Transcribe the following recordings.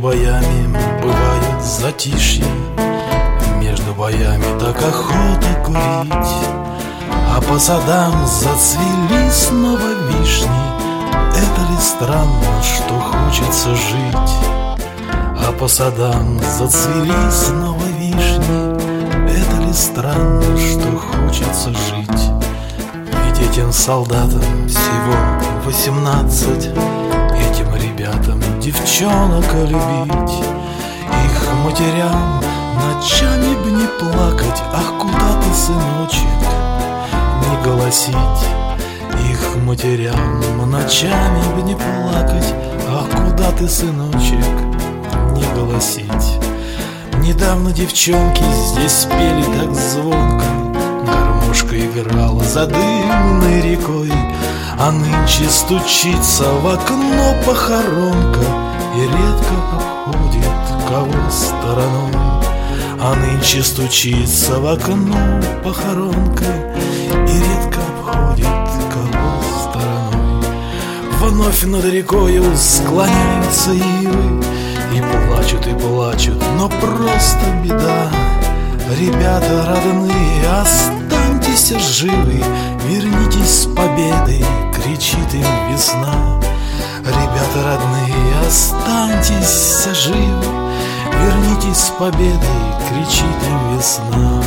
боями бывают затишья, между боями так охота курить. А по садам зацвели снова вишни. Это ли странно, что хочется жить? А по садам зацвели снова вишни. Это ли странно, что хочется жить? Ведь этим солдатам всего 18, этим ребятам девчонок любить. Их матерям ночами б не плакать, ах, куда ты, сыночек, не голосить. Их матерям ночами б не плакать, ах, куда ты, сыночек, не голосить. Недавно девчонки здесь пели так звонко, гармошка играла за дымной рекой. А нынче стучится в окно похоронка и редко обходит кого стороной. А нынче стучится в окно похоронка и редко обходит кого стороной. Вновь над рекою склоняются ивы и плачут, но просто беда. Ребята родные, останьтесь живы, вернитесь с победой, кричит им весна. Ребята родные, останьтесь живы, вернитесь с победой, кричит им весна.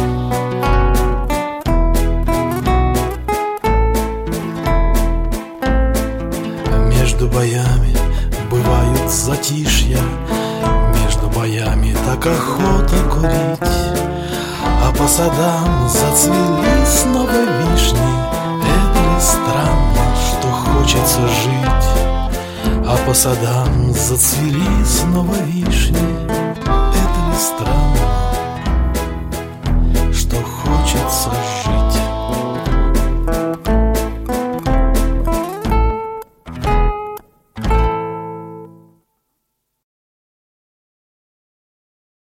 Между боями бывают затишья, между боями так охота курить. А по садам зацвели снова вишни. Это ли странно, что хочется жить? А по садам зацвели снова вишни. Это ли странно, что хочется жить?